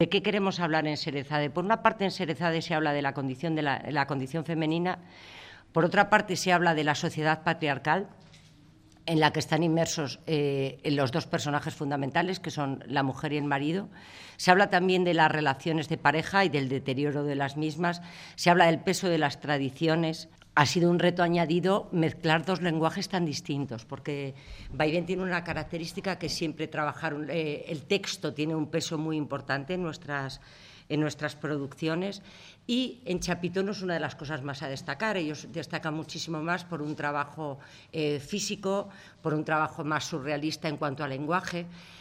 ¿De qué queremos hablar en Sherezade? Por una parte, en Sherezade se habla de la condición femenina, por otra parte se habla de la sociedad patriarcal, en la que están inmersos los dos personajes fundamentales, que son la mujer y el marido. Se habla también de las relaciones de pareja y del deterioro de las mismas. Se habla del peso de las tradiciones. Ha sido un reto añadido mezclar dos lenguajes tan distintos, porque Vaivén tiene una característica que siempre trabajar, el texto tiene un peso muy importante en nuestras producciones, y en Chapitón es una de las cosas más a destacar. Ellos destacan muchísimo más por un trabajo físico, por un trabajo más surrealista en cuanto al lenguaje.